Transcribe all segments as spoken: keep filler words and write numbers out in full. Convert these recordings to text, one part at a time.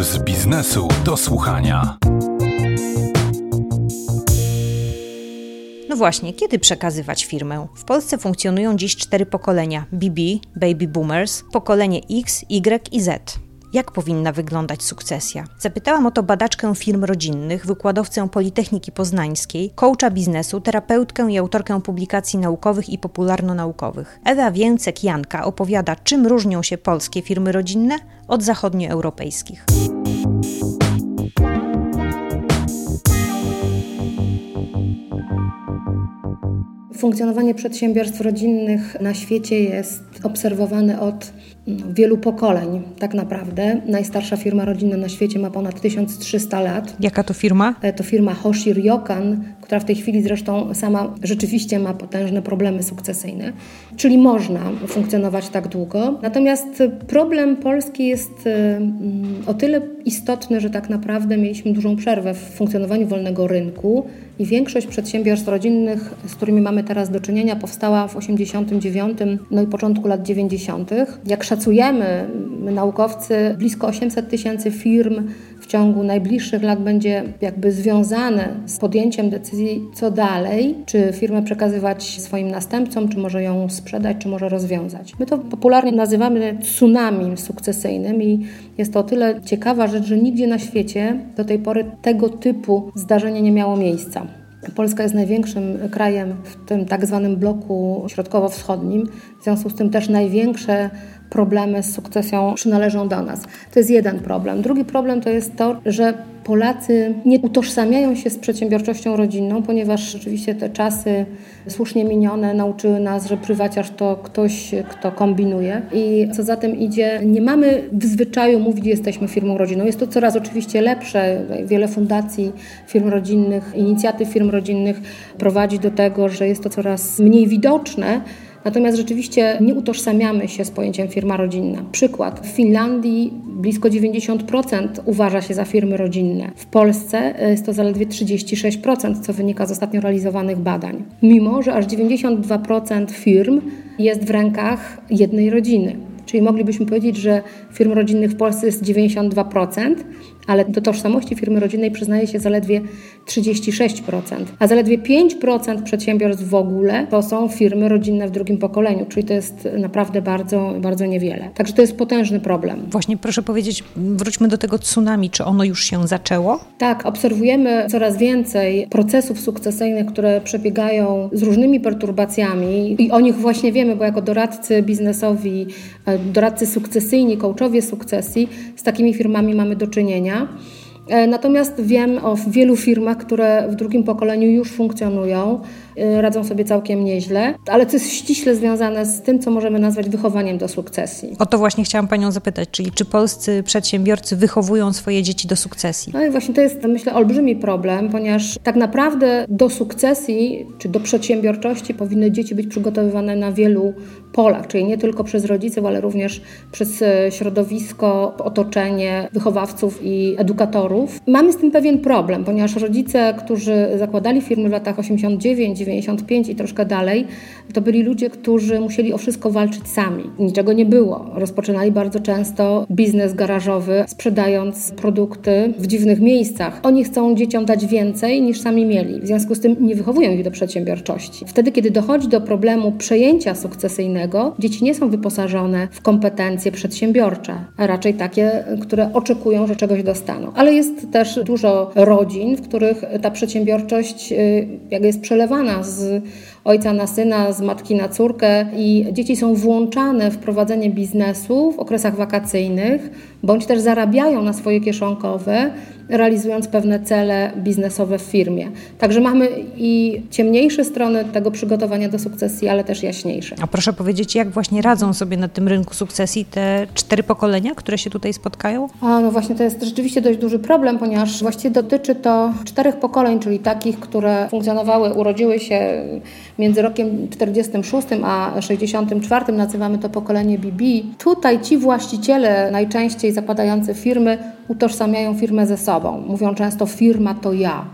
Puls biznesu do słuchania. No właśnie, kiedy przekazywać firmę? W Polsce funkcjonują dziś cztery pokolenia: B B, Baby Boomers, pokolenie X, Y i Z. Jak powinna wyglądać sukcesja? Zapytałam o to badaczkę firm rodzinnych, wykładowcę Politechniki Poznańskiej, coacha biznesu, terapeutkę i autorkę publikacji naukowych i popularno-naukowych. Ewa Więcek-Janka opowiada, czym różnią się polskie firmy rodzinne od zachodnioeuropejskich. Funkcjonowanie przedsiębiorstw rodzinnych na świecie jest obserwowane od wielu pokoleń tak naprawdę. Najstarsza firma rodzinna na świecie ma ponad tysiąc trzysta lat. Jaka to firma? To firma Hoshi Ryokan, która w tej chwili zresztą sama rzeczywiście ma potężne problemy sukcesyjne. Czyli można funkcjonować tak długo. Natomiast problem Polski jest o tyle istotny, że tak naprawdę mieliśmy dużą przerwę w funkcjonowaniu wolnego rynku i większość przedsiębiorstw rodzinnych, z którymi mamy teraz do czynienia, powstała w osiemdziesiątym dziewiątym, no i początku lat dziewięćdziesiątych. Jak szacujemy, my naukowcy, blisko osiemset tysięcy firm w ciągu najbliższych lat będzie jakby związane z podjęciem decyzji, co dalej, czy firmę przekazywać swoim następcom, czy może ją sprzedać, czy może rozwiązać. My to popularnie nazywamy tsunami sukcesyjnym i jest to o tyle ciekawa rzecz, że nigdzie na świecie do tej pory tego typu zdarzenie nie miało miejsca. Polska jest największym krajem w tym tak zwanym bloku środkowo-wschodnim, w związku z tym też największe problemy z sukcesją przynależą do nas. To jest jeden problem. Drugi problem to jest to, że Polacy nie utożsamiają się z przedsiębiorczością rodzinną, ponieważ rzeczywiście te czasy słusznie minione nauczyły nas, że prywaciarz to ktoś, kto kombinuje i co za tym idzie, nie mamy w zwyczaju mówić, że jesteśmy firmą rodzinną. Jest to coraz oczywiście lepsze. Wiele fundacji firm rodzinnych, inicjatyw firm rodzinnych prowadzi do tego, że jest to coraz mniej widoczne. Natomiast rzeczywiście nie utożsamiamy się z pojęciem firma rodzinna. Przykład. W Finlandii blisko dziewięćdziesiąt procent uważa się za firmy rodzinne. W Polsce jest to zaledwie trzydzieści sześć procent, co wynika z ostatnio realizowanych badań. Mimo że aż dziewięćdziesiąt dwa procent firm jest w rękach jednej rodziny. Czyli moglibyśmy powiedzieć, że firm rodzinnych w Polsce jest dziewięćdziesiąt dwa procent, ale do tożsamości firmy rodzinnej przyznaje się zaledwie trzydzieści sześć procent, a zaledwie pięć procent przedsiębiorstw w ogóle to są firmy rodzinne w drugim pokoleniu, czyli to jest naprawdę bardzo, bardzo niewiele. Także to jest potężny problem. Właśnie proszę powiedzieć, wróćmy do tego tsunami, czy ono już się zaczęło? Tak, obserwujemy coraz więcej procesów sukcesyjnych, które przebiegają z różnymi perturbacjami i o nich właśnie wiemy, bo jako doradcy biznesowi, doradcy sukcesyjni, coachowie sukcesji, z takimi firmami mamy do czynienia. Natomiast wiem o wielu firmach, które w drugim pokoleniu już funkcjonują, radzą sobie całkiem nieźle, ale to jest ściśle związane z tym, co możemy nazwać wychowaniem do sukcesji. O to właśnie chciałam Panią zapytać, czyli czy polscy przedsiębiorcy wychowują swoje dzieci do sukcesji? No i właśnie to jest, myślę, olbrzymi problem, ponieważ tak naprawdę do sukcesji czy do przedsiębiorczości powinny dzieci być przygotowywane na wielu polach, czyli nie tylko przez rodziców, ale również przez środowisko, otoczenie, wychowawców i edukatorów. Mamy z tym pewien problem, ponieważ rodzice, którzy zakładali firmy w latach osiemdziesiąt dziewięć, dziewięćdziesiąt pięć i troszkę dalej, to byli ludzie, którzy musieli o wszystko walczyć sami. Niczego nie było. Rozpoczynali bardzo często biznes garażowy, sprzedając produkty w dziwnych miejscach. Oni chcą dzieciom dać więcej niż sami mieli. W związku z tym nie wychowują ich do przedsiębiorczości. Wtedy, kiedy dochodzi do problemu przejęcia sukcesyjnego, dzieci nie są wyposażone w kompetencje przedsiębiorcze, a raczej takie, które oczekują, że czegoś dostaną. Ale jest też dużo rodzin, w których ta przedsiębiorczość jak jest przelewana z ojca na syna, z matki na córkę i dzieci są włączane w prowadzenie biznesu w okresach wakacyjnych, bądź też zarabiają na swoje kieszonkowe, realizując pewne cele biznesowe w firmie. Także mamy i ciemniejsze strony tego przygotowania do sukcesji, ale też jaśniejsze. A proszę powiedzieć, jak właśnie radzą sobie na tym rynku sukcesji te cztery pokolenia, które się tutaj spotkają? A, no właśnie to jest rzeczywiście dość duży problem, ponieważ właściwie dotyczy to czterech pokoleń, czyli takich, które funkcjonowały, urodziły się między rokiem czterdziestym szóstym a sześćdziesiątym czwartym, nazywamy to pokolenie B B. Tutaj ci właściciele, najczęściej zakładający firmy, utożsamiają firmę ze sobą. Mówią często: firma to ja.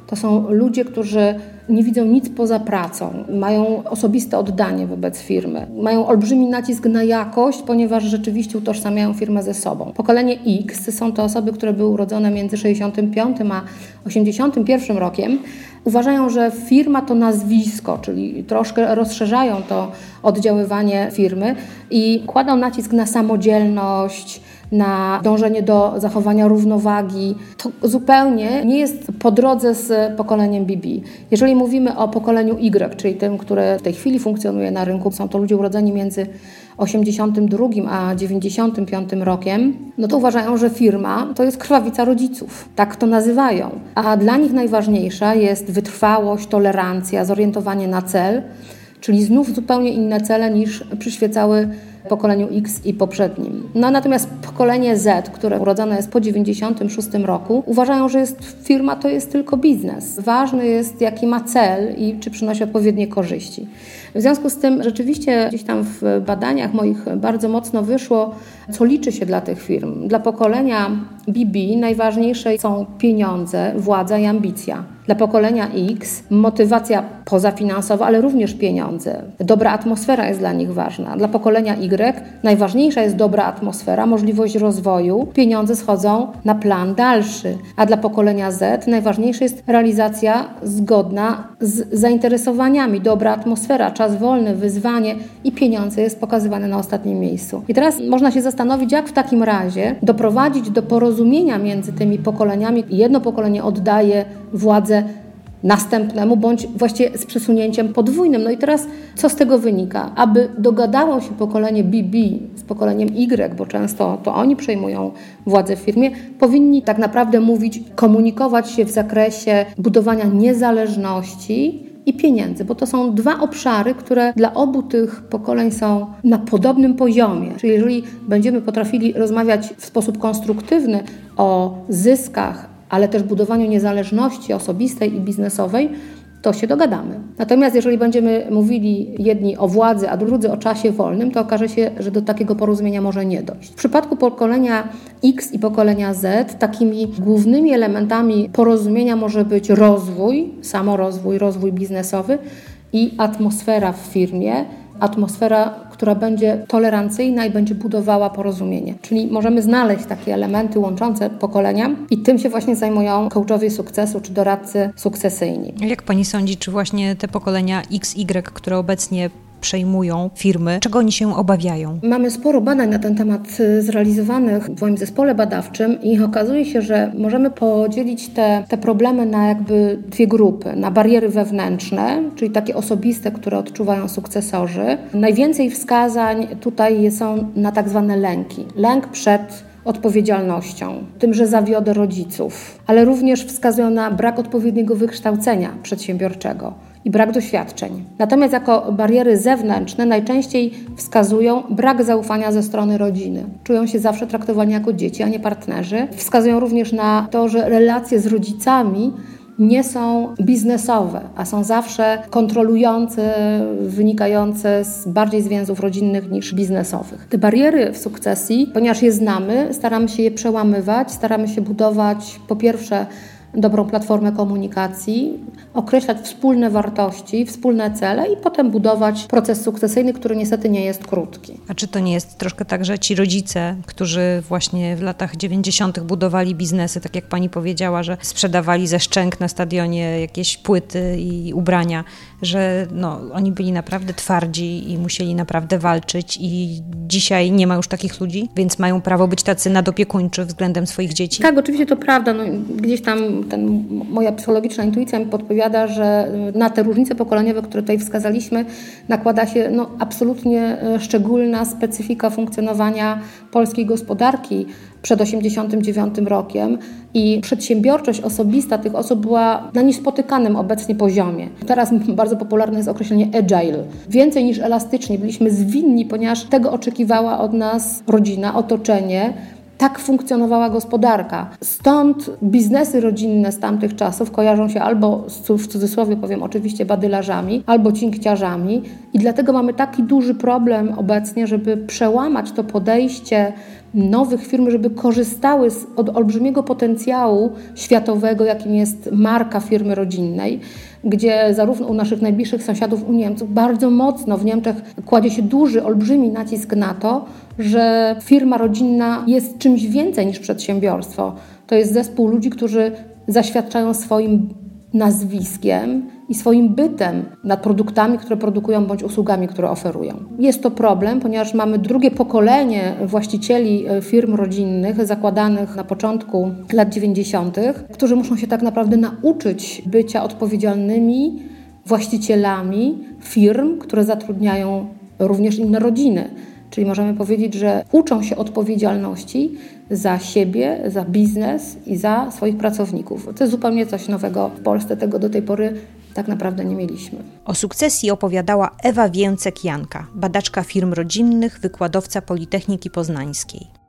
To są ludzie, którzy nie widzą nic poza pracą, mają osobiste oddanie wobec firmy, mają olbrzymi nacisk na jakość, ponieważ rzeczywiście utożsamiają firmę ze sobą. Pokolenie X są to osoby, które były urodzone między sześćdziesiątym piątym a osiemdziesiątym pierwszym rokiem. Uważają, że firma to nazwisko, czyli troszkę rozszerzają to oddziaływanie firmy i kładą nacisk na samodzielność, na dążenie do zachowania równowagi. To zupełnie nie jest po drodze z pokoleniem B B. Jeżeli mówimy o pokoleniu Y, czyli tym, które w tej chwili funkcjonuje na rynku, są to ludzie urodzeni między osiemdziesiątym drugim a dziewięćdziesiątym piątym rokiem, no to uważają, że firma to jest krwawica rodziców. Tak to nazywają. A dla nich najważniejsza jest wytrwałość, tolerancja, zorientowanie na cel, czyli znów zupełnie inne cele niż przyświecały pokoleniu X i poprzednim. No, natomiast pokolenie Z, które urodzone jest po dziewięćdziesiątym szóstym roku, uważają, że jest, firma to jest tylko biznes. Ważny jest, jaki ma cel i czy przynosi odpowiednie korzyści. W związku z tym rzeczywiście gdzieś tam w badaniach moich bardzo mocno wyszło, co liczy się dla tych firm. Dla pokolenia B B najważniejsze są pieniądze, władza i ambicja. Dla pokolenia X motywacja pozafinansowa, ale również pieniądze. Dobra atmosfera jest dla nich ważna. Dla pokolenia Y najważniejsza jest dobra atmosfera, możliwość rozwoju. Pieniądze schodzą na plan dalszy. A dla pokolenia Z najważniejsza jest realizacja zgodna z zainteresowaniami. Dobra atmosfera, czas wolny, wyzwanie i pieniądze jest pokazywane na ostatnim miejscu. I teraz można się zastanowić, jak w takim razie doprowadzić do porozumienia między tymi pokoleniami. Jedno pokolenie oddaje władzę następnemu, bądź właściwie z przesunięciem podwójnym. No i teraz co z tego wynika? Aby dogadało się pokolenie B B z pokoleniem Y, bo często to oni przejmują władzę w firmie, powinni tak naprawdę mówić, komunikować się w zakresie budowania niezależności i pieniędzy, bo to są dwa obszary, które dla obu tych pokoleń są na podobnym poziomie. Czyli jeżeli będziemy potrafili rozmawiać w sposób konstruktywny o zyskach, ale też budowaniu niezależności osobistej i biznesowej, to się dogadamy. Natomiast jeżeli będziemy mówili jedni o władzy, a drudzy o czasie wolnym, to okaże się, że do takiego porozumienia może nie dojść. W przypadku pokolenia X i pokolenia Z takimi głównymi elementami porozumienia może być rozwój, samorozwój, rozwój biznesowy i atmosfera w firmie, atmosfera, która będzie tolerancyjna i będzie budowała porozumienie. Czyli możemy znaleźć takie elementy łączące pokolenia i tym się właśnie zajmują coachowie sukcesu czy doradcy sukcesyjni. Jak pani sądzi, czy właśnie te pokolenia X, Y, które obecnie przejmują firmy, czego oni się obawiają? Mamy sporo badań na ten temat zrealizowanych w moim zespole badawczym i okazuje się, że możemy podzielić te, te problemy na jakby dwie grupy. Na bariery wewnętrzne, czyli takie osobiste, które odczuwają sukcesorzy. Najwięcej wskazań tutaj są na tak zwane lęki. Lęk przed odpowiedzialnością, tym, że zawiodę rodziców, ale również wskazują na brak odpowiedniego wykształcenia przedsiębiorczego i brak doświadczeń. Natomiast jako bariery zewnętrzne najczęściej wskazują brak zaufania ze strony rodziny. Czują się zawsze traktowani jako dzieci, a nie partnerzy. Wskazują również na to, że relacje z rodzicami nie są biznesowe, a są zawsze kontrolujące, wynikające z bardziej z więzów rodzinnych niż biznesowych. Te bariery w sukcesji, ponieważ je znamy, staramy się je przełamywać, staramy się budować po pierwsze dobrą platformę komunikacji, określać wspólne wartości, wspólne cele i potem budować proces sukcesyjny, który niestety nie jest krótki. A czy to nie jest troszkę tak, że ci rodzice, którzy właśnie w latach dziewięćdziesiątych budowali biznesy, tak jak pani powiedziała, że sprzedawali ze szczęk na stadionie jakieś płyty i ubrania, że no, oni byli naprawdę twardzi i musieli naprawdę walczyć i dzisiaj nie ma już takich ludzi, więc mają prawo być tacy nadopiekuńczy względem swoich dzieci? Tak, oczywiście to prawda. No, gdzieś tam ten, moja psychologiczna intuicja mi podpowiada, że na te różnice pokoleniowe, które tutaj wskazaliśmy, nakłada się no, absolutnie szczególna specyfika funkcjonowania polskiej gospodarki przed osiemdziesiątym dziewiątym rokiem i przedsiębiorczość osobista tych osób była na niespotykanym obecnie poziomie. Teraz bardzo popularne jest określenie agile. Więcej niż elastycznie byliśmy zwinni, ponieważ tego oczekiwała od nas rodzina, otoczenie. Tak funkcjonowała gospodarka. Stąd biznesy rodzinne z tamtych czasów kojarzą się albo, w cudzysłowie powiem oczywiście, badylarzami, albo cinkciarzami i dlatego mamy taki duży problem obecnie, żeby przełamać to podejście nowych firm, żeby korzystały z, od olbrzymiego potencjału światowego, jakim jest marka firmy rodzinnej, gdzie zarówno u naszych najbliższych sąsiadów, u Niemców, bardzo mocno w Niemczech kładzie się duży, olbrzymi nacisk na to, że firma rodzinna jest czymś więcej niż przedsiębiorstwo. To jest zespół ludzi, którzy zaświadczają swoim nazwiskiem i swoim bytem nad produktami, które produkują, bądź usługami, które oferują. Jest to problem, ponieważ mamy drugie pokolenie właścicieli firm rodzinnych zakładanych na początku lat dziewięćdziesiątych, którzy muszą się tak naprawdę nauczyć bycia odpowiedzialnymi właścicielami firm, które zatrudniają również inne rodziny. Czyli możemy powiedzieć, że uczą się odpowiedzialności za siebie, za biznes i za swoich pracowników. To jest zupełnie coś nowego w Polsce, tego do tej pory tak naprawdę nie mieliśmy. O sukcesji opowiadała Ewa Więcek-Janka, badaczka firm rodzinnych, wykładowca Politechniki Poznańskiej.